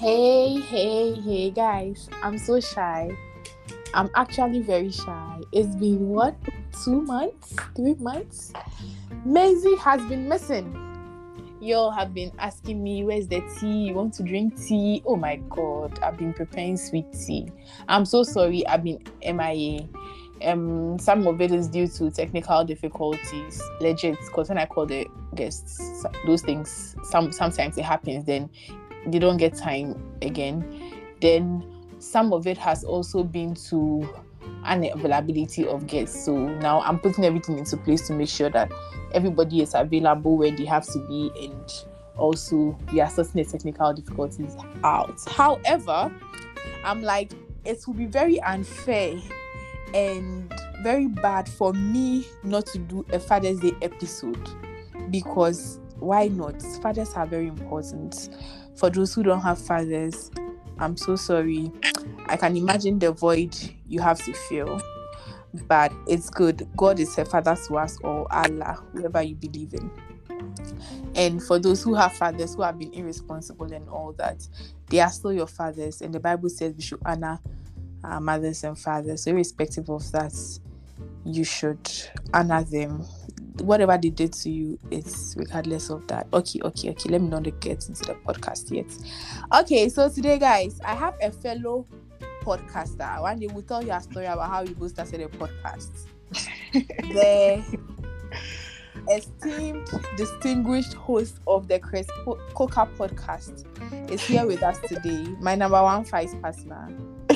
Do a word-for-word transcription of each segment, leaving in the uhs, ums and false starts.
Hey, hey, hey, guys. I'm so shy. I'm actually very shy. It's been what? Two months? Three months? Maisie has been missing. Y'all have been asking me, where's the tea? You want to drink tea? Oh my god, I've been preparing sweet tea. I'm so sorry, I've been M I A. Um, some of it is due to technical difficulties, legit. Because when I call the guests, those things, some sometimes it happens. Then they don't get time again. Then some of it has also been to unavailability of guests. So now I'm putting everything into place to make sure that everybody is available when they have to be, and also we are sorting the technical difficulties out. However, I'm like, it will be very unfair and very bad for me not to do a Father's Day episode, because why not? Fathers are very important. For those who don't have fathers, I'm so sorry. I can imagine the void you have to feel, but it's good. God is a father to us, or Allah, whoever you believe in. And for those who have fathers who have been irresponsible and all that, they are still your fathers, and the Bible says we should honor our mothers and fathers. So irrespective of that, you should honor them. Whatever they did to you, it's regardless of that. Okay, okay, okay. Let me not get into the podcast yet. Okay, so today, guys, I have a fellow podcaster. One day we'll tell you a story about how we both started a podcast. The esteemed, distinguished host of the Chris po- Coca podcast is here with us today. My number one vice partner.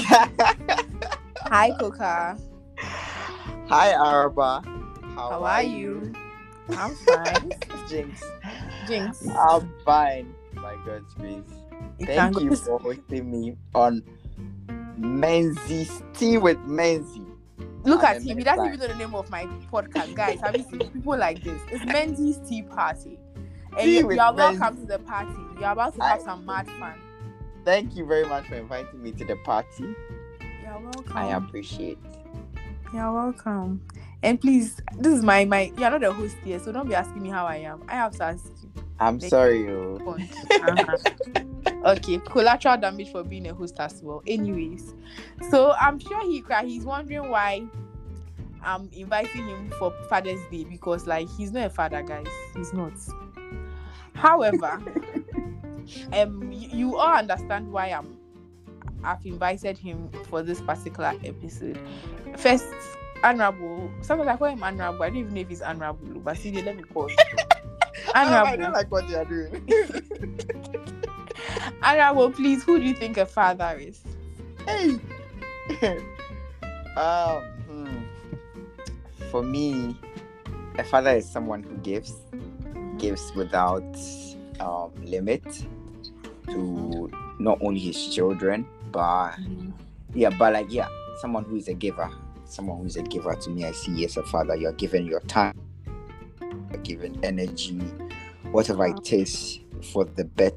Hi, Coca. Hi, Araba. How, How are, are you? you? I'm fine. Jinx. Jinx. I'm fine, by God's grace. You Thank can you go- for hosting me on Menzies Tea with Menzie. Look And at the him. He next doesn't time- even know the name of my podcast. Guys, have you seen people like this? It's Menzies Tea Party. And Tea you, with you are Menzies. welcome to the party. You're about to have I- some mad fun. Thank you very much for inviting me to the party. You're welcome. I appreciate. You're welcome. And please, this is my my. You're not the host here, so don't be asking me how I am. I have to ask you. I'm Thank sorry, oh. Point. Uh-huh. Okay, collateral damage for being a host as well. Anyways, so I'm sure he cry. He's wondering why I'm inviting him for Father's Day, because like he's not a father, guys. He's not. However, um, you, you all understand why I'm. I've invited him for this particular episode. First, honorable. Sometimes I call him honorable. I don't even know if he's honorable, but see, let me pause. I Honorable. don't like what you're doing. Honorable, please. Who do you think a father is? Hey. um. hmm. For me, a father is someone who gives, gives without um, limit to not only his children, but yeah, but like yeah, someone who is a giver. Someone who is a giver to me, I see as a father. You're giving your time, you're giving energy, whatever it takes for the better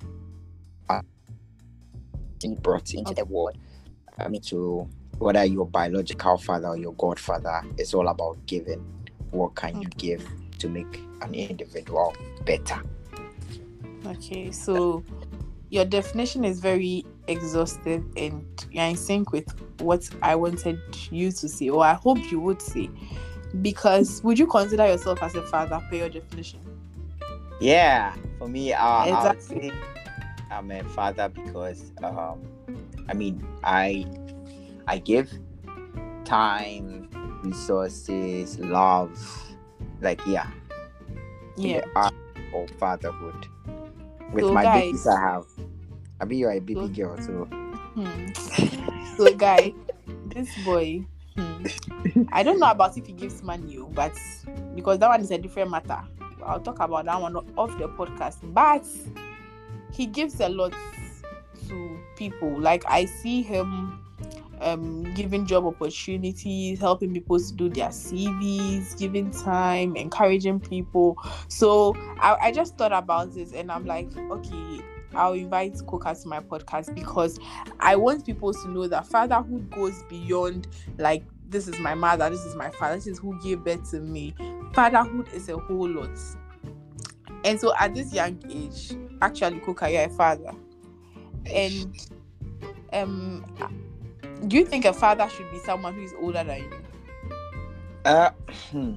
brought into the world. I mean, to whether your biological father or your godfather, it's all about giving. What can you give to make an individual better? Okay, so your definition is very exhaustive and you're in sync with what I wanted you to say, or I hope you would say. Because would you consider yourself as a father per your definition? Yeah, for me, uh, I would Exactly. say I'm a father because, um, I mean, I I give time, resources, love, like yeah, in Yeah. the art of fatherhood. With So, my guys- babies, I have. I mean, you're a baby So- girl, so Hmm. So, guy, this boy, hmm, I don't know about if he gives money, oh, but because that one is a different matter. I'll talk about that one off the podcast. But he gives a lot to people. Like I see him um giving job opportunities, helping people to do their C Vs, giving time, encouraging people. So I, I just thought about this and I'm like, okay, I'll invite Coca to my podcast because I want people to know that fatherhood goes beyond like this is my mother, this is my father, this is who gave birth to me. Fatherhood is a whole lot. And so at this young age, actually, Coca, you're a father. And um, do you think a father should be someone who is older than you? Uh, hmm.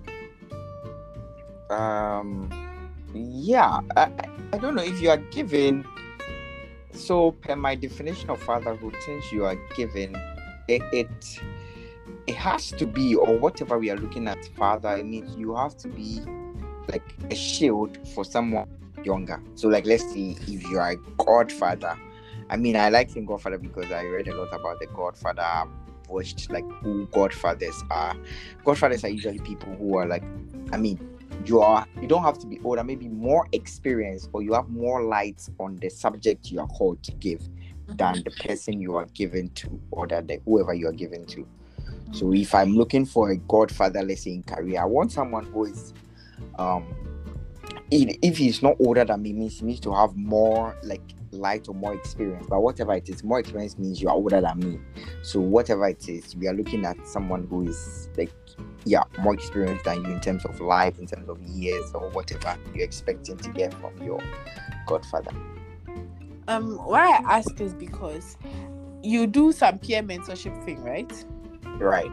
um, yeah. I, I don't know if you are given. So, per my definition of fatherhood, since you are given, it, it it has to be, or whatever we are looking at, father. It means you have to be like a shield for someone younger. So, like, let's say if you are a godfather. I mean, I like saying godfather because I read a lot about the godfather. I've watched like who godfathers are. Godfathers are usually people who are like, I mean, you are you don't have to be older, maybe more experienced, or you have more light on the subject you are called to give than the person you are given to, or that the, whoever you are given to. So if I'm looking for a godfather, let's say in career, I want someone who is um if, if he's not older than me, means he needs to have more like light or more experience. But whatever it is, more experience means you are older than me. So whatever it is, we are looking at someone who is like, yeah, more experienced than you in terms of life, in terms of years, or whatever you're expecting to get from your godfather. Um, why I ask is because you do some peer mentorship thing, right? Right.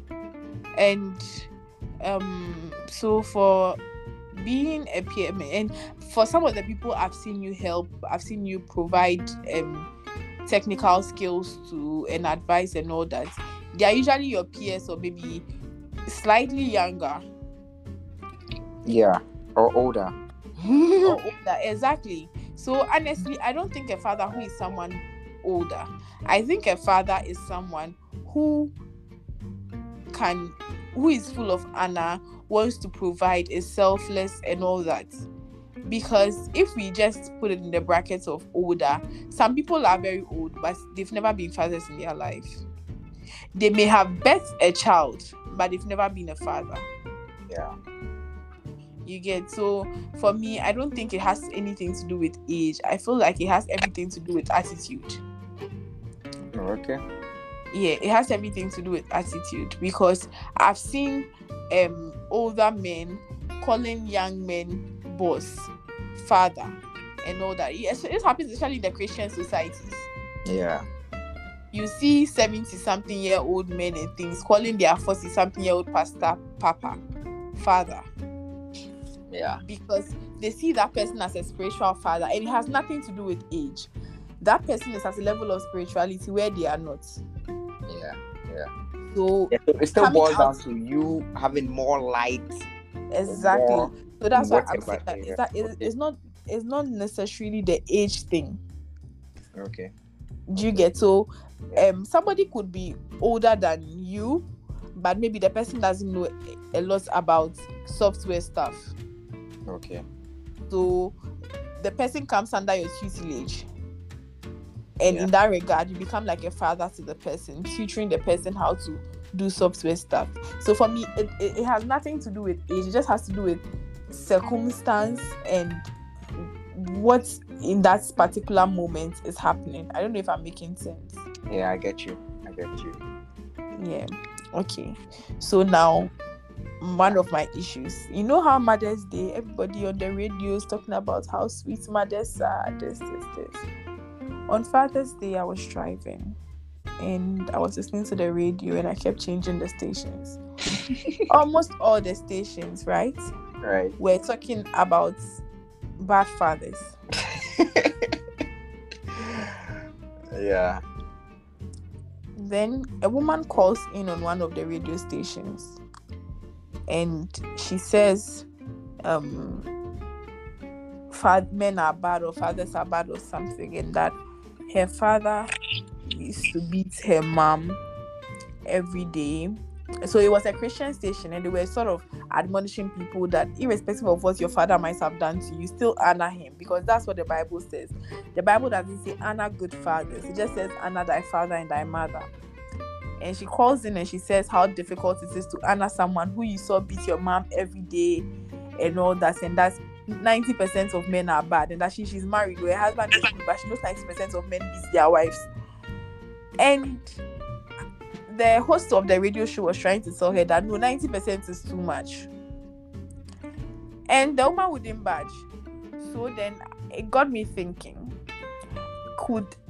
And um, so for being a peer, and for some of the people I've seen you help, I've seen you provide um technical skills to and advice and all that, they are usually your peers or maybe slightly younger. Yeah, or older. Or older, exactly. So honestly, I don't think a father who is someone older. I think a father is someone who can, who is full of honor, wants to provide, is selfless and all that. Because if we just put it in the brackets of older, some people are very old, but they've never been fathers in their life. They may have birthed a child, but they've never been a father. Yeah. You get? So for me, I don't think it has anything to do with age. I feel like it has everything to do with attitude. Okay. Yeah, it has everything to do with attitude, because I've seen um older men calling young men boss, father, and all that. Yes, it happens especially in the Christian societies. Yeah. You see seventy-something year old men and things calling their forty-something year old pastor papa, father. Yeah. Because they see that person as a spiritual father, and it has nothing to do with age. That person is at a level of spirituality where they are not. Yeah. Yeah. So, yeah, so it still boils out, down to you having more light. Exactly. More, so that's why I'm saying that, yeah. it's, that it's, okay. it's not it's not necessarily the age thing. Okay. Do you get? So um somebody could be older than you, but maybe the person doesn't know a lot about software stuff. Okay. So the person comes under your tutelage, and yeah. in that regard, you become like a father to the person, tutoring the person how to do software stuff. So for me, it, it, it has nothing to do with age. It just has to do with circumstance and what in that particular moment is happening. I don't know if I'm making sense. Yeah, I get you. I get you. Yeah. Okay. So now, one of my issues. You know how Mother's Day, everybody on the radio is talking about how sweet mothers are, this, this, this. On Father's Day, I was driving and I was listening to the radio and I kept changing the stations. Almost all the stations, right? Right. We're talking about bad fathers. Yeah. Then a woman calls in on one of the radio stations and she says, um, men are bad or fathers are bad or something, and that her father used to beat her mom every day. So it was a Christian station, and they were sort of admonishing people that irrespective of what your father might have done to you, still honor him, because that's what the Bible says. The Bible doesn't say honor good fathers. It just says honor thy father and thy mother. And she calls in and she says how difficult it is to honor someone who you saw beat your mom every day and all that, and that's ninety percent of men are bad, and that she, she's married with her husband is good, but she knows ninety percent of men beat their wives. And the host of the radio show was trying to tell her that no, ninety percent is too much. And the woman wouldn't budge. So then it got me thinking, could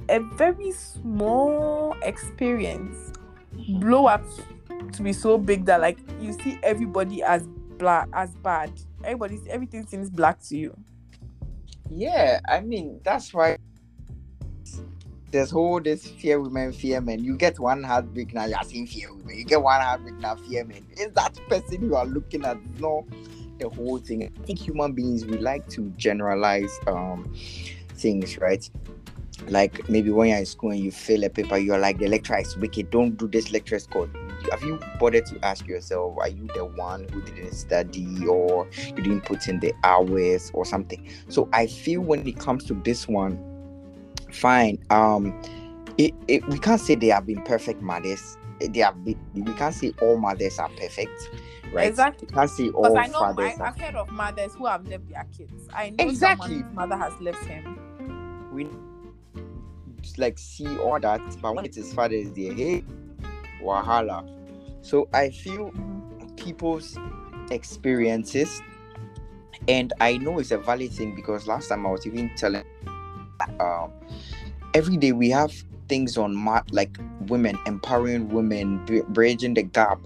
a very small experience blow up to be so big that like you see everybody as black as bad. Everybody, everything seems black to you. Yeah, I mean that's why there's whole this fear women, fear men. You get one heartbreak now, you're seeing fear women. You get one heartbreak now, fear men. Is that person you are looking at? No, the whole thing. I think human beings, we like to generalize um things, right? Like maybe when you're in school and you fail a paper, you're like, the lecturer is wicked, don't do this lecturer's code. Have you bothered to ask yourself, are you the one who didn't study, or you didn't put in the hours or something? So I feel when it comes to this one, fine. Um, it, it we can't say they have been perfect mothers. They have been, we can't say all mothers are perfect, right? Exactly. We can't say Because all I know fathers I, are. I've heard of mothers who have left their kids. I know Exactly. someone whose mother has left him. We like see all that, but when it is Father's Day, hey, wahala. So I feel people's experiences, and I know it's a valid thing because last time I was even telling, um, every day we have things on mat like women, empowering women, b- bridging the gap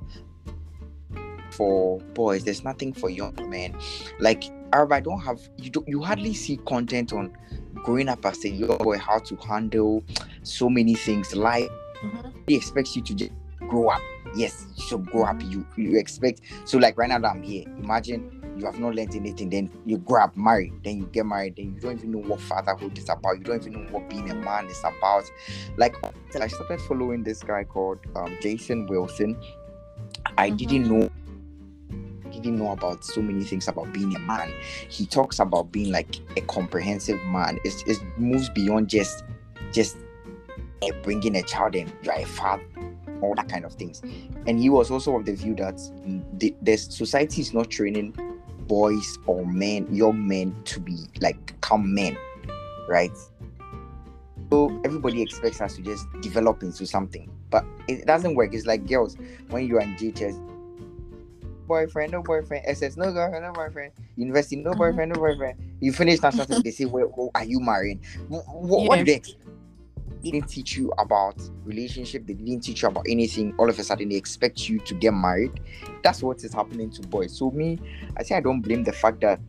for boys. There's nothing for young men. Like Arab, I don't have you. Don't, you hardly see content on growing up as a young boy, how to handle so many things. Like Mm-hmm. he expects you to just grow up. Yes, you should grow up. You you expect. So like right now that I'm here, imagine you have not learned anything. Then you grow up, marry. Then you get married. Then you don't even know what fatherhood is about. You don't even know what being a man is about. Like I started following this guy called um, Jason Wilson. I Mm-hmm. didn't know. Didn't know about so many things about being a man. He talks about being like a comprehensive man. It's, it moves beyond just just uh, bringing a child in, you're a father, all that kind of things. And he was also of the view that the, the society is not training boys or men, young men, to be like become men, right? So everybody expects us to just develop into something, but it doesn't work. It's like girls, when you are in G H S, boyfriend, no boyfriend, S S, no girlfriend, no boyfriend, university, no boyfriend, no boyfriend. You finish national service, they say, well, well, are you marrying? What, what, what Yeah. do they expect? They didn't teach you about relationship, they didn't teach you about anything. All of a sudden they expect you to get married. That's what is happening to boys. So me, I say I don't blame the fact that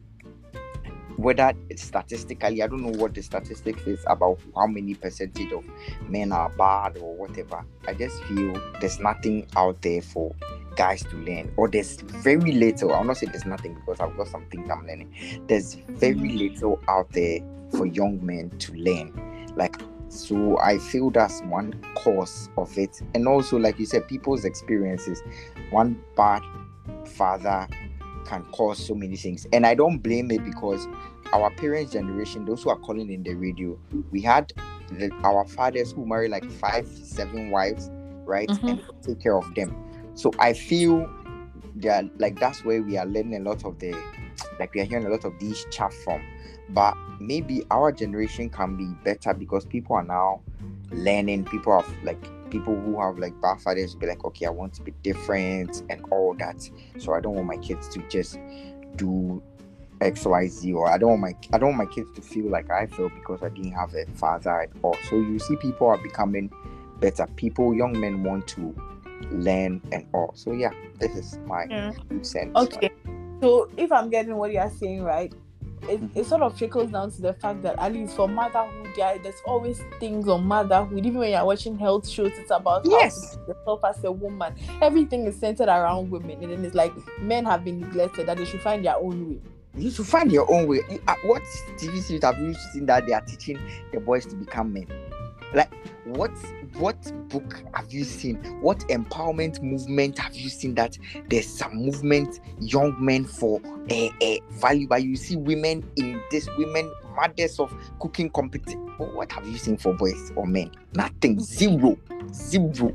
whether it's statistically, I don't know what the statistics is about how many percentage of men are bad or whatever. I just feel there's nothing out there for guys to learn, or there's very little. I'll not say there's nothing because I've got some things I'm learning. There's very little out there for young men to learn. Like, so I feel that's one cause of it. And also, like you said, people's experiences. One bad father can cause so many things, and I don't blame it because our parents' generation, those who are calling in the radio, we had the, our fathers who marry like five, seven wives, right, Mm-hmm. and take care of them. So I feel that like that's where we are learning a lot of the, like we are hearing a lot of these chaff from. But maybe our generation can be better because people are now learning. People have like people who have like bad fathers be like, okay, I want to be different and all that. So I don't want my kids to just do X, Y, Z, or I don't want my I don't want my kids to feel like I feel because I didn't have a father at all. So you see, people are becoming better. People, young men want to learn and all. So yeah, this is my Yeah. two cents. Okay. So if I'm getting what you're saying right, it, Mhm. it sort of trickles down to the fact that at least for motherhood, there, there's always things on motherhood. Even when you're watching health shows, it's about Yes. how to be yourself as a woman. Everything is centered around women, and then it's like men have been neglected, that they should find their own way. You should find your own way. You- uh, What T V series have you seen that they are teaching the boys to become men? Like, what what book have you seen? What empowerment movement have you seen that there's some movement, young men for a uh, uh, value? But you see women in this, women mothers of cooking competition. What have you seen for boys or men? Nothing. Zero. Zero.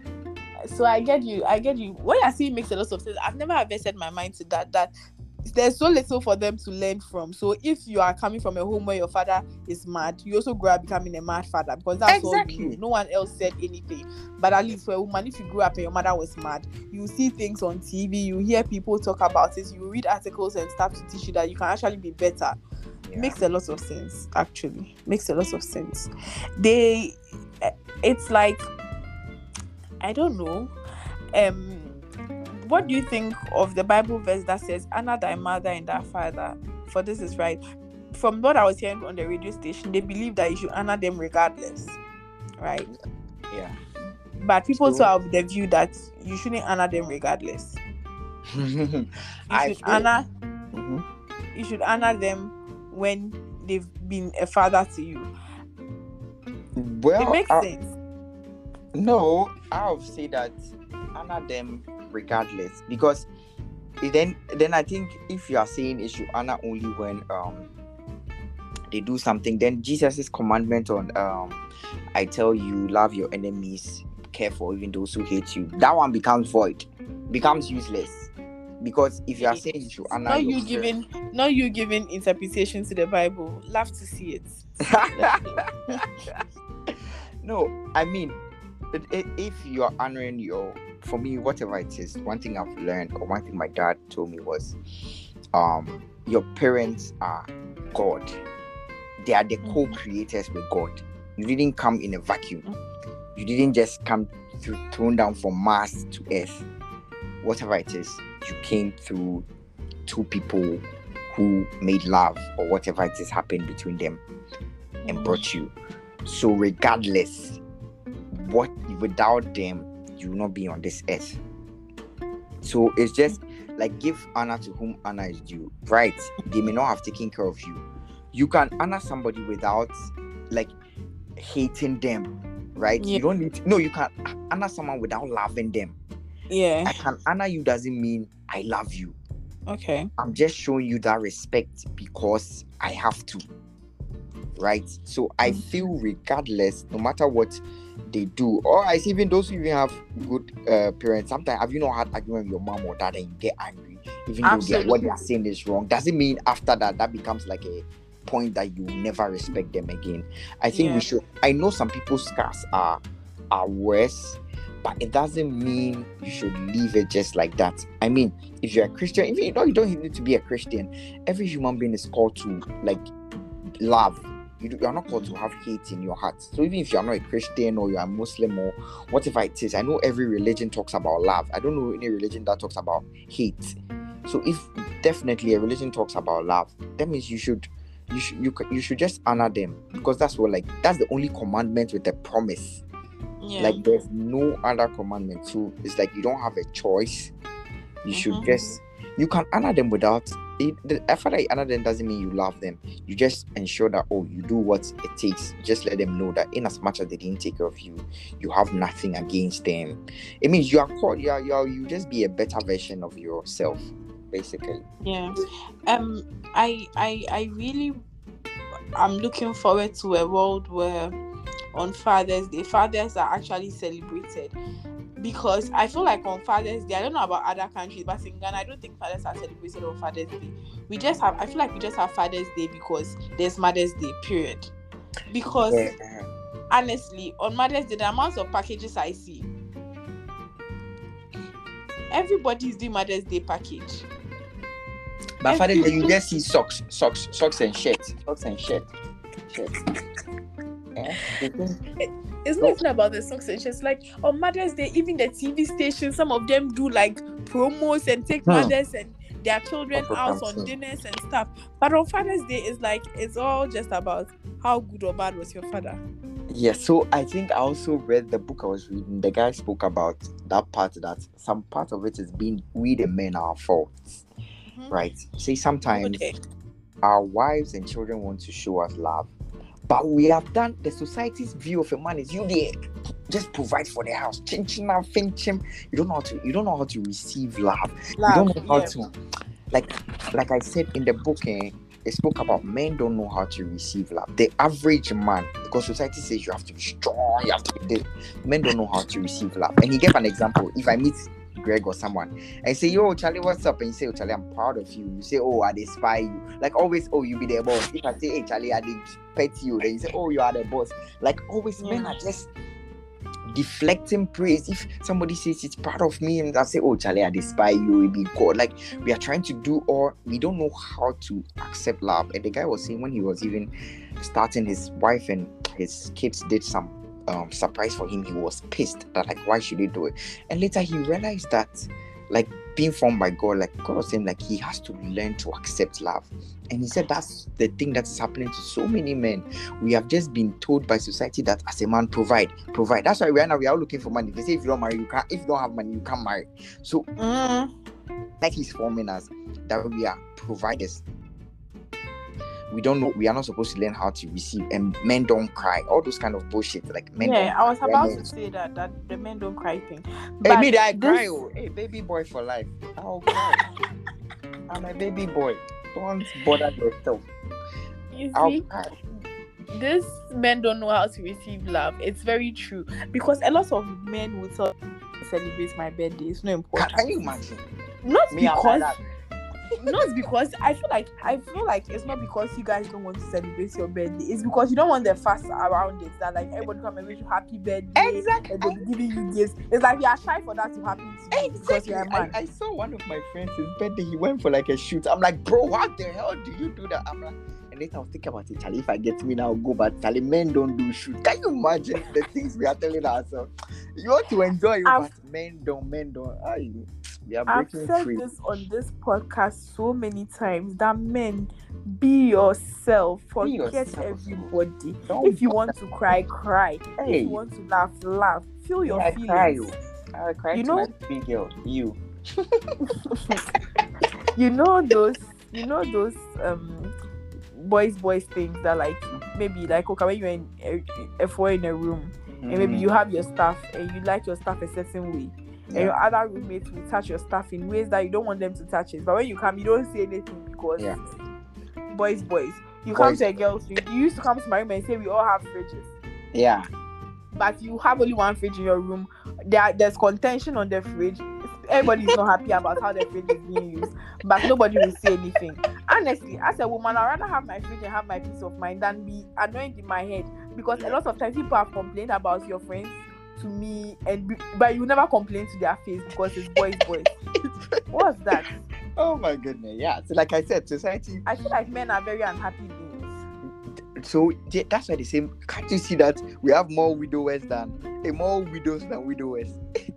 So I get you. I get you. What you're saying makes a lot of sense. I've never ever set my mind to that. That there's so little for them to learn from. So if you are coming from a home where your father is mad, you also grow up becoming a mad father because that's all you Exactly. know. No one else said anything. But at least for a woman, if you grew up and your mother was mad, you see things on T V, you hear people talk about it, you read articles and stuff to teach you that you can actually be better. Yeah. Makes a lot of sense, actually. Makes a lot of sense. They, it's like, I don't know. Um, what do you think of the Bible verse that says, "Honor thy mother and thy father, for this is right"? From what I was hearing on the radio station, they believe that you should honor them regardless, right? Yeah. But people So- so have the view that you shouldn't honor them regardless. You I should feel- honor. Mhm. You should honor them when they've been a father to you. Well, It makes I- sense. No, I'll say that honor them regardless, because then then I think if you are saying it should honor only when um they do something, then Jesus' commandment on um I tell you, love your enemies, care for even those who hate you, that one becomes void, becomes useless. Because if you are saying you should honor Not your you giving, not you giving interpretation to the Bible. Love to see it. No, I mean, i- i- if you are honoring your, for me, whatever it is, one thing I've learned, or one thing my dad told me was, um, your parents are God. They are the Mhm. co-creators with God. You didn't come in a vacuum. You didn't just come through, thrown down from Mars to Earth. Whatever it is, you came through two people who made love, or whatever it is happened between them, and brought you. So regardless, what without them, you will not be on this earth. So it's just like, give honor to whom honor is due, right? They may not have taken care of you. You can honor somebody without like hating them, right? Yeah. You don't need to, no, you can honor someone without loving them. Yeah. I can honor you doesn't mean I love you. Okay. I'm just showing you that respect because I have to, right? So I feel regardless, no matter what they do, or I see even those who even have good uh, parents, sometimes have you not had argument with your mom or dad and you get angry, even though they are, what they are saying is wrong, doesn't mean after that that becomes like a point that you never respect them again. I think Yeah. we should, I know some people's scars are are worse, but it doesn't mean you should leave it just like that. I mean, if you're a Christian, even you know you don't need to be a Christian, every human being is called to like love. You, do, you are not called to have hate in your heart. So even if you are not a Christian or you are Muslim or whatever it is, I know every religion talks about love. I don't know any religion that talks about hate. So if definitely a religion talks about love, that means you should you should you, you should just honor them, because that's what like that's the only commandment with a promise. Yeah. Like there's no other commandment. So it's like you don't have a choice. You should Mhm. just you can honor them without it. The effort that you honor them doesn't mean you love them. You just ensure that oh you do what it takes. Just let them know that in as much as they didn't take care of you, you have nothing against them. It means you are called you are, you, are, you just be a better version of yourself, basically. Yeah. Um I I I really I'm looking forward to a world where on Father's Day, fathers are actually celebrated. Because I feel like on Father's Day, I don't know about other countries, but in Ghana, I don't think fathers are celebrated on Father's Day. We just have, I feel like we just have Father's Day because there's Mother's Day, period. Because Yeah. honestly, on Mother's Day, the amount of packages I see, everybody is doing Mother's Day package. But Father, you just see socks, socks, socks and shirts, socks and shirt, shirt. Yeah. They think- It's not even about the socks and shirts. Like on Mother's Day, even the T V stations, some of them do like promos and take Hmm. mothers and their children Proper out on something. dinners and stuff. But on Father's Day, it's like it's all just about how good or bad was your father. Yeah, so I think I also read the book I was reading. The guy spoke about that part, that some part of it is being we the men are faults, Mhm. right? See, sometimes Okay. our wives and children want to show us love, but we have done the society's view of a man is you there, just provide for the house, chin chin and fin chin. You don't know how to. You don't know how to receive love. Love, you don't know how yeah. to, like, like I said in the book. Eh, It spoke about men don't know how to receive love. The average man, because society says you have to be strong, you have to be this. Men don't know how to receive love. And he gave an example. If I meet Greg or someone and say, yo, Charlie, what's up? And you say, oh, Charlie, I'm proud of you. You say, oh, I spy you. Like always, oh, you be the boss. If I say, hey, Charlie, I did pet you, then you say, oh, you are the boss. Like always, men Yeah. are just, deflecting praise. If somebody says it's part of me, and I say, oh Charlie, I despise you, it be God. Like, we are trying to do, or we don't know how to accept love. And the guy was saying when he was even starting, his wife and his kids did some um surprise for him, he was pissed that, like, why should he do it? And later he realized that, like, being formed by God, like God was saying, like, he has to learn to accept love. And he said that's the thing that's happening to so many men. We have just been told by society that as a man, provide, provide. That's why right now we are looking for money. They say if you don't marry, you can't. If you don't have money, you can't marry. So, Mm. like, he's forming us that we are providers. We don't know. We are not supposed to learn how to receive. And men don't cry. All those kind of bullshit. Like, men. Yeah, don't I was cry. about Men- to say that that the men don't cry thing. Hey, But me, I this- cry. Oh. Hey, baby boy for life. I'll cry. I'm a baby boy. Don't bother yourself. You I'll see, cry. this men don't know how to receive love. It's very true, because a lot of men will tell celebrate my birthday. It's not Can, important. can you imagine? Not Me, I'm like because that. not because I feel like I feel like it's not because you guys don't want to celebrate your birthday. It's because you don't want the fuss around it. That, like, everybody come and wish you happy birthday. Exactly. And they'll be giving you gifts. It's like you are shy for that to happen to you because Exactly. you're a I, man. I saw one of my friends, his birthday, he went for like a shoot. I'm like, bro, what the hell do you do that? I'm like, and later I was thinking about it, Charlie, if I get me now, I'll go, but Charlie, men don't do shoot. Can you imagine the things we are telling ourselves? You want to enjoy it, I've- but men don't, men don't. Ay, we are I've breaking said free. this on this podcast so many times that men, be yourself. Forget yourself. everybody. Don't If you want to cry, cry. Hey. If you want to laugh, laugh. Feel your I cry, feelings. oh. I cry You to know- my big girl, you. You know those. You know those um boys, boys things that, like, maybe like, okay, when you're in a, a four in a room, and maybe Mm. you have your stuff and you like your stuff a certain way. And your Yeah. other roommates will touch your stuff in ways that you don't want them to touch it. But when you come, you don't say anything because Yeah. boys, boys. You come Boys. to a girl's room. You used to come to my room and say we all have fridges, Yeah. but you have only one fridge in your room. There, there's contention on the fridge. Everybody's not happy about how the fridge is being used, but nobody will say anything. Honestly, as a woman, I'd rather have my fridge and have my peace of mind than be annoyed in my head, because a lot of times people have complained about your friends to me, and be, but you never complain to their face because it's boys, boys. What's that? Oh my goodness. Yeah. So like I said, society. I feel like men are very unhappy beings. So yeah, that's why they say, can't you see that we have more widowers than eh, more widows than widowers?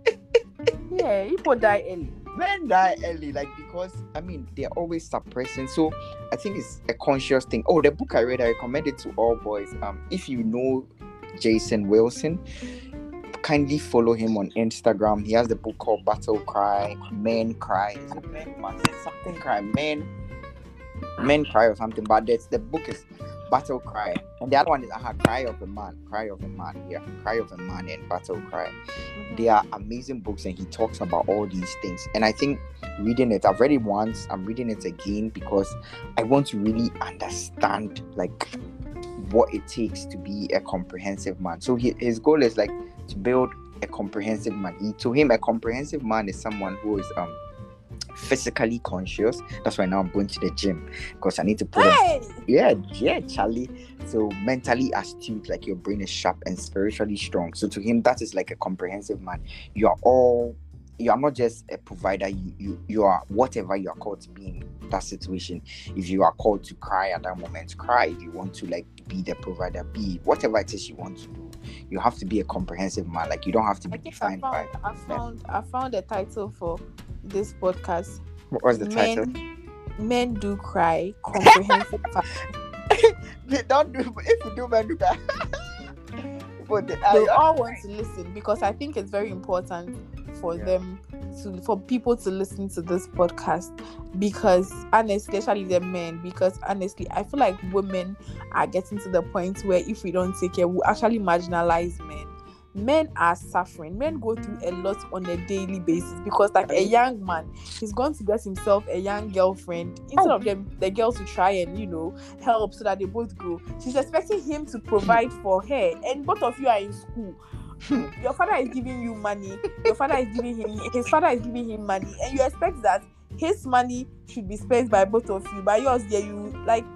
Yeah, people die early. Men die early, like, because I mean they're always suppressing. So I think it's a conscious thing. Oh, the book I read, I recommend it to all boys. Um, if you know Jason Wilson, kindly follow him on Instagram. He has the book called Battle Cry, Men Cry, is it Men Must something Cry, Men Men Cry or something. But that's the book is Battle Cry, and the other one is uh, Cry of a Man, Cry of a Man, yeah, Cry of a Man and Battle Cry. They are amazing books, and he talks about all these things. And I think reading it, I've read it once, I'm reading it again because I want to really understand, like, what it takes to be a comprehensive man. So he, his goal is like to build a comprehensive man. He, to him, a comprehensive man is someone who is um physically conscious. That's why now I'm going to the gym, because I need to put Hey! a, yeah yeah Charlie. So mentally astute, like your brain is sharp, and spiritually strong. So to him, that is like a comprehensive man. You are all you are not just a provider, you you, you are whatever you are called to be in that situation. If you are called to cry at that moment, cry. If you want to, like, be the provider, be whatever it is you want to do. You have to be a comprehensive man. Like, you don't have to be I think I defined by found, I found, I found a title for this podcast. what was the title. Men, men do cry. Comprehensive. They don't do if you do men do that. But they, They I- all want to listen, because I think it's very important for Yeah. them to, for people to listen to this podcast, because honestly, especially the men, because honestly, I feel like women are getting to the point where if we don't take care, we actually marginalize men. Men are suffering. Men go through a lot on a daily basis, because, like, a young man, he's going to get himself a young girlfriend. Instead Oh. of them, the girl to try and, you know, help so that they both grow. She's expecting him to provide for her, and both of you are in school. Your father is giving you money. Your father is giving him. His father is giving him money, and you expect that his money should be spent by both of you. By yours, there you like.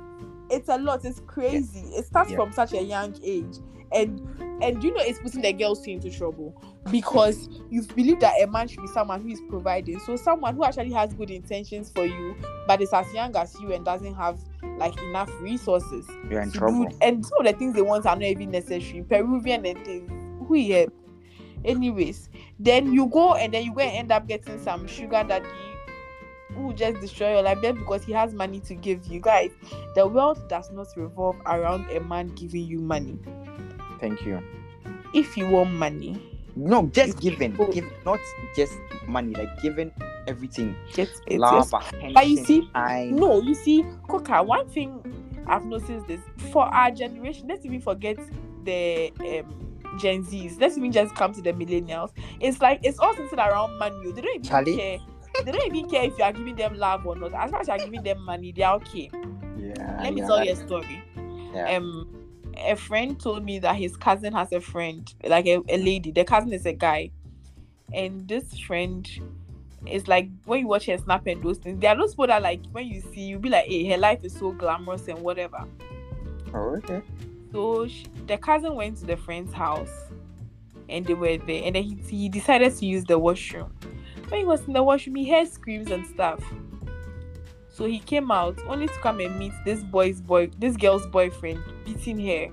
it's a lot. It's crazy. Yeah. It starts yeah. from such a young age. And and you know it's putting the girls too into trouble because you believe that a man should be someone who is providing. So someone who actually has good intentions for you, but is as young as you and doesn't have like enough resources. You're in trouble. Do, and some of the things they want are not even necessary. Peruvian and things. Who here? Anyways, then you go and then you go and end up getting some sugar daddy who will just destroy your life because he has money to give you. Guys, the world does not revolve around a man giving you money. Thank you. If you want money, no, just giving, give, not just money, like giving everything. Just love, attention. But you see, time. no, you see, Coca. One thing I've noticed is for our generation. Let's even forget the um, Gen Zs. Let's even just come to the millennials. It's like it's all centered around money. They don't even Charlie? care. They don't even care if you are giving them love or not. As far as you are giving them money, they are okay. Yeah. Let me yeah, tell you a story. Yeah. Um. A friend told me that his cousin has a friend, like a, a lady. The cousin is a guy. And this friend is like, when you watch her snap and those things, they are those people that like, when you see, you'll be like, hey, her life is so glamorous and whatever. Oh, okay. So she, the cousin went to the friend's house and they were there. And then he, he decided to use the washroom. When he was in the washroom, he heard screams and stuff. So he came out only to come and meet this boy's boy, this girl's boyfriend, beating her.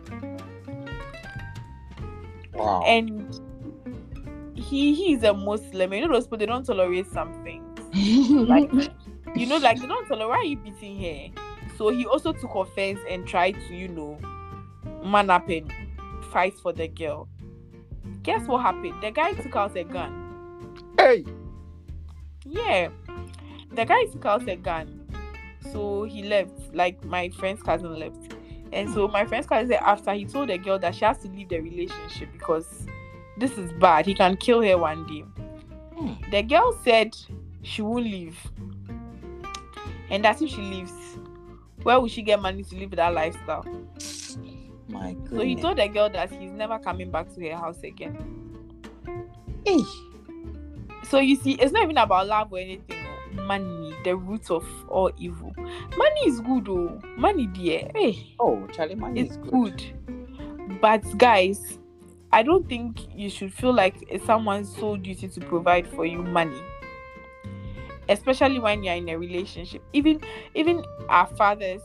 Wow. And he he is a Muslim. You know those people, they don't tolerate some things. Like, you know, like they don't tolerate. Why are you beating her? So he also took offense and tried to, you know, man up and fight for the girl. Guess what happened? The guy took out a gun. Hey. Yeah. The guy took out a gun. So he left, like my friend's cousin left. And so my friend's cousin said after he told the girl that she has to leave the relationship because this is bad. He can kill her one day. Mm. The girl said she won't leave. And that if she leaves, where will she get money to live that lifestyle? My goodness. So he told the girl that he's never coming back to her house again. Hey. So you see, it's not even about love or anything. Money, the root of all evil. Money is good, oh. Money, dear. Hey. Oh, Charlie, money it's is good. good. But guys, I don't think you should feel like it's someone's sole duty to provide for you money. Especially when you're in a relationship. Even even our fathers,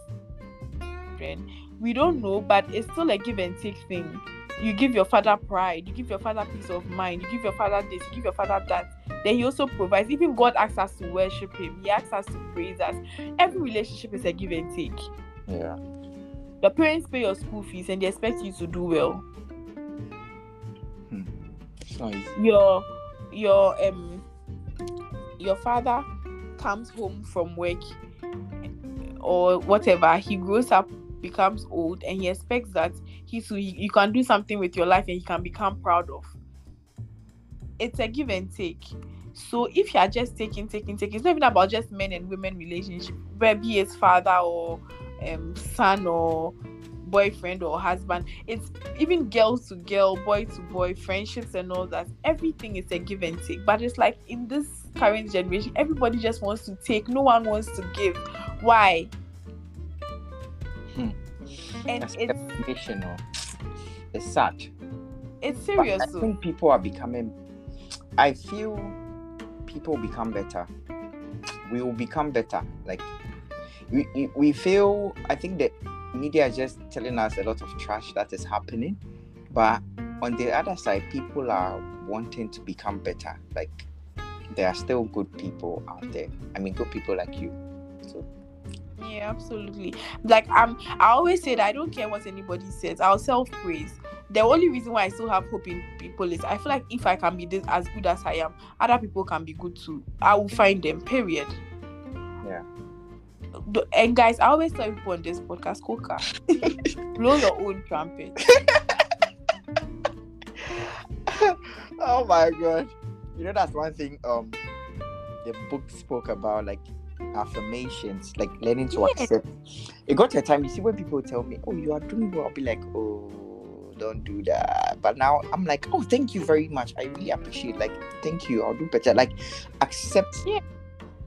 we don't know, but it's still a give and take thing. You give your father pride, you give your father peace of mind, you give your father this, you give your father that. Then he also provides. Even God asks us to worship him. He asks us to praise us. Every relationship is a give and take. Yeah. Your parents pay your school fees and they expect you to do well. Hmm. It's not easy. Your your um your father comes home from work or whatever. He grows up, becomes old, and he expects that he so he, you can do something with your life and he can become proud of. It's a give and take. So if you are just taking, taking, taking, it's not even about just men and women relationship, where be it father or um son or boyfriend or husband. It's even girl to girl, boy to boy, friendships and all that. Everything is a give and take. But it's like in this current generation, everybody just wants to take. No one wants to give. Why? Hmm. And That's it's emotional. It's sad. It's serious. But I think people are becoming. I feel people become better. We will become better. Like we we feel. I think the media is just telling us a lot of trash that is happening, but on the other side, people are wanting to become better. Like there are still good people out there. I mean, good people like you. So. Yeah, absolutely. Like um, I always say that I don't care what anybody says. I'll self-praise. The only reason why I still have hope in people is I feel like if I can be this as good as I am, other people can be good too. I will find them. Period. Yeah. And guys, I always tell people on this podcast, Coca, blow your own trumpet. Oh my god! You know that's one thing. Um, the book spoke about, like affirmations, like learning to Yeah. accept. It got to a time, you see, when people tell me, "Oh, you are doing well," I'll be like, "Oh, don't do that." But now I'm like, "Oh, thank you very much. I really appreciate. Like, thank you. I'll do better." Like, accept Yeah.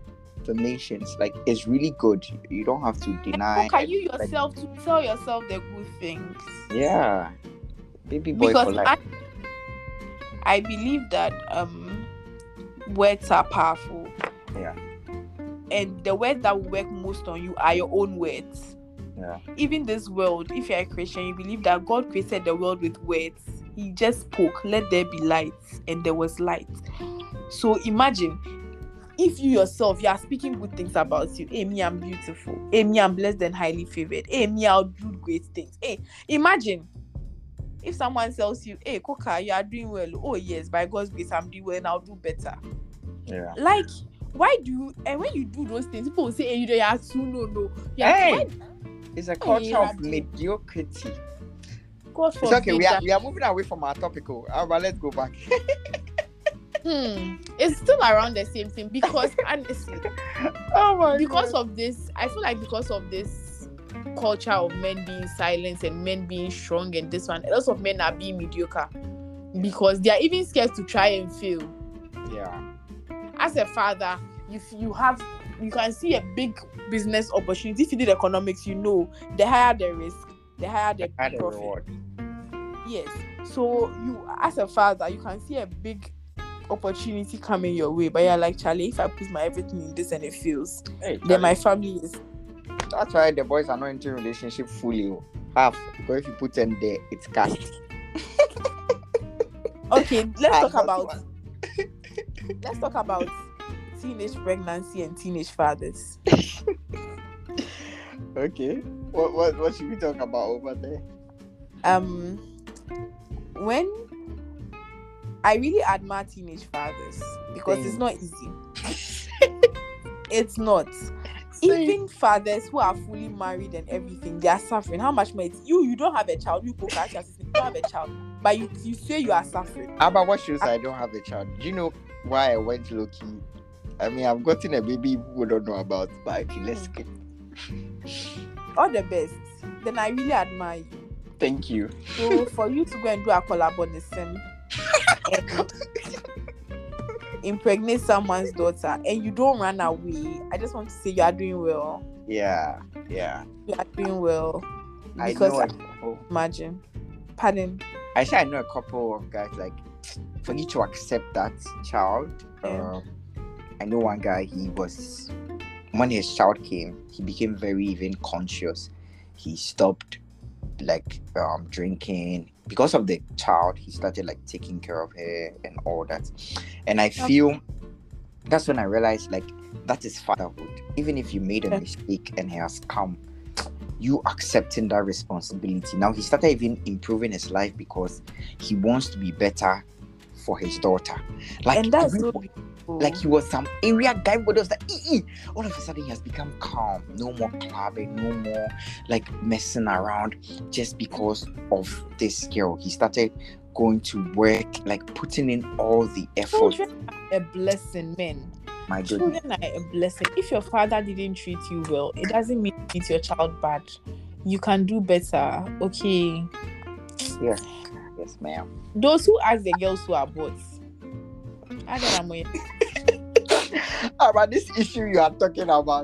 affirmations. Like, it's really good. You don't have to deny. How can you like, yourself to tell yourself the good things? yeah, baby boy Because for life. I, I believe that um words are powerful. Yeah. And the words that will work most on you are your own words. Yeah. Even this world, if you're a Christian, you believe that God created the world with words. He just spoke, let there be light, and there was light. So imagine if you yourself, you are speaking good things about you. Hey, me, I'm beautiful. Hey, me, I'm blessed and highly favored. Hey, me, I'll do great things. Hey, imagine if someone tells you, hey, Coca, you are doing well. Oh, yes, by God's grace, I'm doing well and I'll do better. Yeah. Like, why do you, and when you do those things, people will say, hey, you don't have to, no, no. Yeah, Hey, why, it's a culture Hey, of Adi. mediocrity. God It's okay. We are forbid we are moving away from our topical. Uh, but let's go back. Hmm. It's still around the same thing because honestly, Oh my because God. of this, I feel like because of this culture of men being silent and men being strong and this one, lots of men are being mediocre because they are even scared to try and fail. Yeah. As a father, if you have, you can see a big business opportunity. If you did economics, you know the higher the risk, the higher the Had a profit. reward. Yes. So you, as a father, you can see a big opportunity coming your way, but you're like, Charlie, if I put my everything in this and it fails, Hey, then my Charlie, family is. that's why the boys are not into relationship fully. oh. Half. Because if you put them there, it's cast. Okay, let's I talk got about one. let's talk about teenage pregnancy and teenage fathers. Okay. What what what should we talk about over there? Um, when I really admire teenage fathers because it's not easy. It's not. Even fathers who are fully married and everything, they are suffering. How much more? It's, you you don't have a child. You cook you don't have a child, but you, you say you are suffering. How about what shows I don't have a child? Do you know why I went low key? I mean, I've gotten a baby we don't know about, but okay, let's skip. All the best. Then I really admire you. Thank you. So for you to go and do a collaboration and impregnate someone's daughter and you don't run away, I just want to say you are doing well. Yeah, yeah. You are doing well. I Because know a I couple. imagine. Pardon. I say I know a couple of guys like for you to accept that child. Yeah. Um, I know one guy. He was when his child came, he became very even conscious. He stopped like um drinking because of the child. He started like taking care of her and all that. And I feel that's when I realized like that is fatherhood. Even if you made a mistake and he has come, you accepting that responsibility. Now he started even improving his life because he wants to be better for his daughter. Like, and that's even, so beautiful. like he was some area guy, but it was like, ee, ee. All of a sudden he has become calm. No more clubbing, no more like messing around just because of this girl. He started going to work, like putting in all the effort. Children are a blessing, men. My goodness. Children are a blessing. If your father didn't treat you well, it doesn't mean you treat your child bad. You can do better. Okay. Yes. Yes, ma'am. Those who ask the girls who are boys. About this issue you are talking about,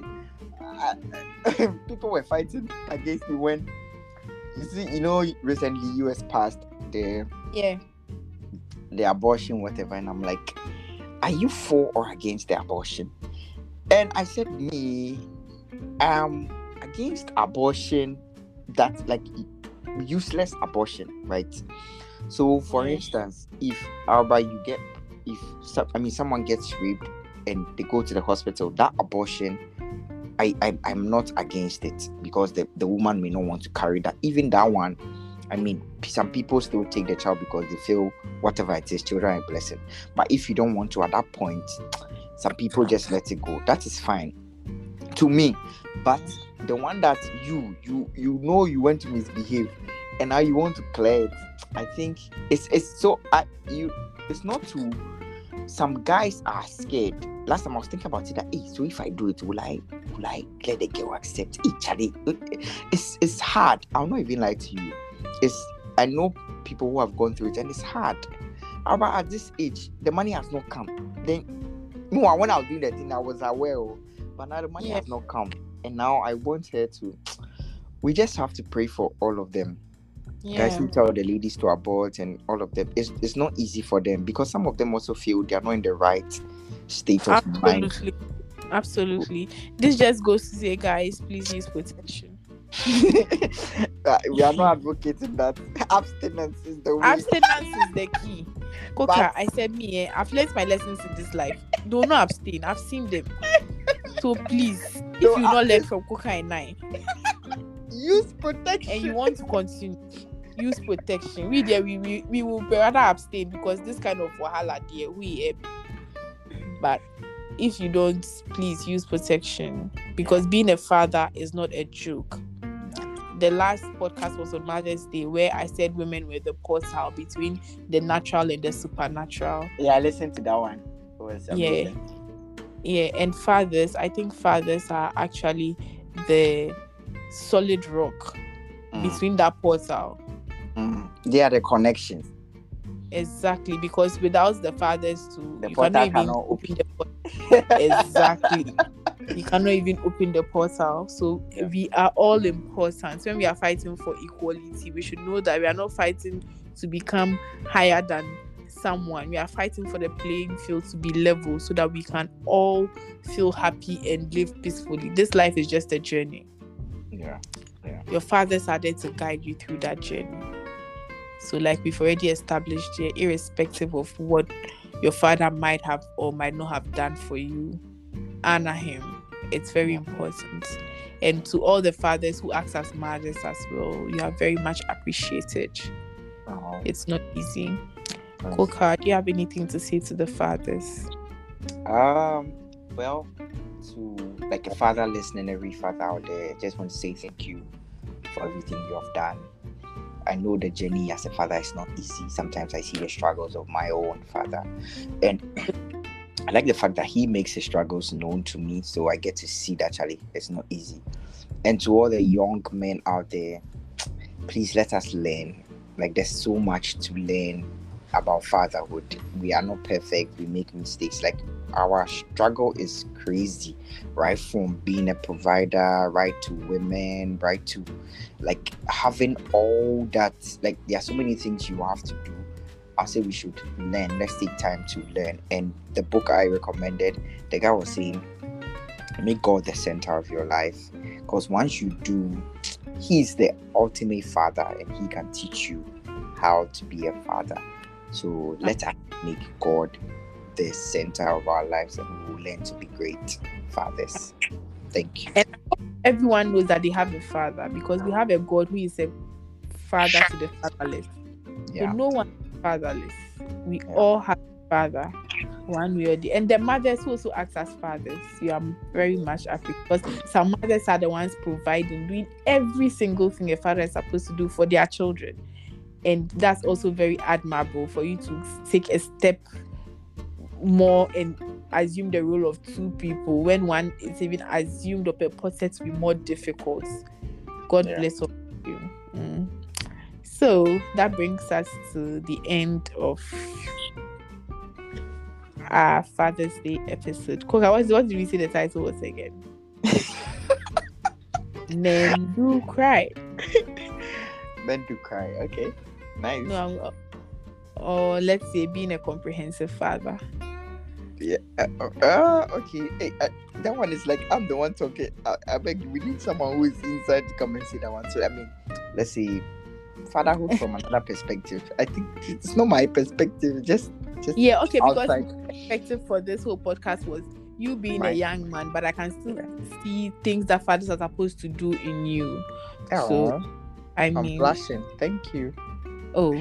people were fighting against me when you see, you know, recently U S passed the yeah the abortion, whatever, and I'm like, are you for or against the abortion? And I said, me, um, against abortion, that's like useless abortion, right? So, for yes. instance, if Alba, you get, if I mean, someone gets raped and they go to the hospital, that abortion, I, I I'm not against it because the, the woman may not want to carry that. Even that one, I mean, some people still take the child because they feel whatever it is, children are a blessing. But if you don't want to at that point, some people just let it go. That is fine to me. But the one that you you you know you want to misbehave and now you want to clear it, I think it's it's so uh, you it's not to. Some guys are scared. Last time I was thinking about it, that hey, so if I do it, will I will I let the girl accept? Hey, Charlie, it's it's hard. I'll not even lie to you. It's I know people who have gone through it and it's hard. But at this age, the money has not come. Then No, when I was doing that thing, I was aware, oh, but now the money Yeah. has not come, and now I want her to. We just have to pray for all of them. Guys Yeah. who tell the ladies to abort and all of them. It's it's not easy for them because some of them also feel they are not in the right state of mind. Absolutely. Absolutely. This just goes to say, guys, please use protection. Uh, we are not advocating that. Abstinence is the way. Abstinence is the key. Coca, But- I said me, eh, I've learned my lessons in this life. Do not abstain. I've seen them. So please, if Don't you not learn abstain. from Coca and I, Use protection. and you want to continue, use protection. We there, we, we we will rather abstain because this kind of wahala there, we eh, but if you don't, please use protection because being a father is not a joke. The last podcast was on Mother's Day where I said women were the portal between the natural and the supernatural. Yeah, I listened to that one. It was Yeah. amazing. Yeah, and fathers, I think fathers are actually the solid rock Mm, between that portal. mm. They are the connections. Exactly, because without the fathers too, The you portal cannot even cannot open the portal. Exactly. You cannot even open the portal. So Yeah. we are all important. When we are fighting for equality, we should know that we are not fighting to become higher than someone. We are fighting for the playing field to be level so that we can all feel happy and live peacefully. This life is just a journey. Yeah. Your fathers are there to guide you through that journey. So like we've already established here, irrespective of what your father might have or might not have done for you, honor him. It's very important. And to all the fathers who act as mothers as well, you are very much appreciated. Oh, It's not easy. nice. Coca, do you have anything to say to the fathers? Um, well, to like a father listening, every father out there, just want to say thank you for everything you have done. I know the journey as a father is not easy. Sometimes I see the struggles of my own father, and I like the fact that he makes his struggles known to me, so I get to see that actually it's not easy. And to all the young men out there, please let us learn. Like there's so much to learn about fatherhood. We are not perfect. We make mistakes. Like our struggle is crazy, right? From being a provider, right to women, right to like having all that. Like there are so many things you have to do. I say we should learn. Let's take time to learn. And the book I recommended, the guy was saying, make God the center of your life. Because once you do, he's the ultimate father and he can teach you how to be a father. So let us make God the center of our lives and we will learn to be great fathers. Thank you. And everyone knows that they have a father because we have a God who is a father to the fatherless. Yeah. So no one is fatherless. We Yeah. all have a father, one way or the and the mothers who also act as fathers. You are very much happy because some mothers are the ones providing, doing every single thing a father is supposed to do for their children. And that's also very admirable for you to take a step more and assume the role of two people when one is even assumed or purported to be more difficult. God Yeah. bless all of you. Mm. So that brings us to the end of our Father's Day episode. Koka, what, what did we say the title was again? Men do cry. Men do cry. Okay. Nice. No, I'm, or let's say being a comprehensive father. Yeah. Uh, uh, okay. Hey, uh, that one is like I'm the one talking. Uh, I beg you, we need someone who is inside to come and say that one. So I mean, let's say fatherhood from another perspective. I think it's not my perspective. Just, just Yeah, okay, because outside. my perspective for this whole podcast was you being My- a young man, but I can still see things that fathers are supposed to do in you. Aw, So I I'm mean, blushing. Thank you. oh,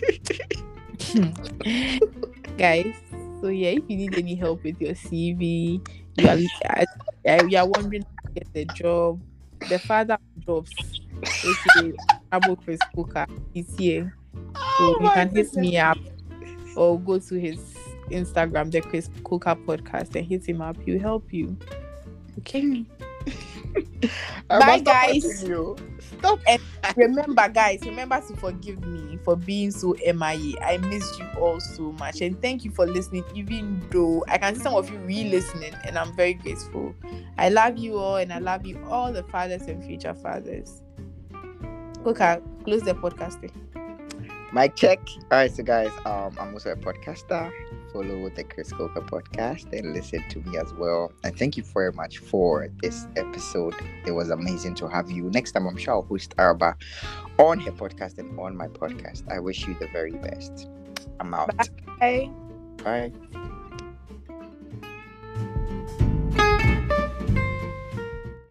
guys. So yeah, if you need any help with your C V, you are uh, you are wondering how to get the job. The father of jobs, okay, Abo Chris Coca, he's here. So you can hit me up or go to his Instagram, the Chris Coca podcast, and hit him up. He'll help you. Okay. I Bye, must stop guys. watching you. Stop. And remember, guys, remember to forgive me for being so M I A. I missed you all so much. And thank you for listening, even though I can see some of you re-listening, and I'm very grateful. I love you all, and I love you all, the fathers and future fathers. Okay, close the podcast. Mic check. All right, so guys, um, I'm also a podcaster. Follow the Chris Coker podcast and listen to me as well. And thank you very much for this episode. It was amazing to have you. Next time, I'm sure I'll host Araba on her podcast and on my podcast. I wish you the very best. I'm out. Bye. Bye.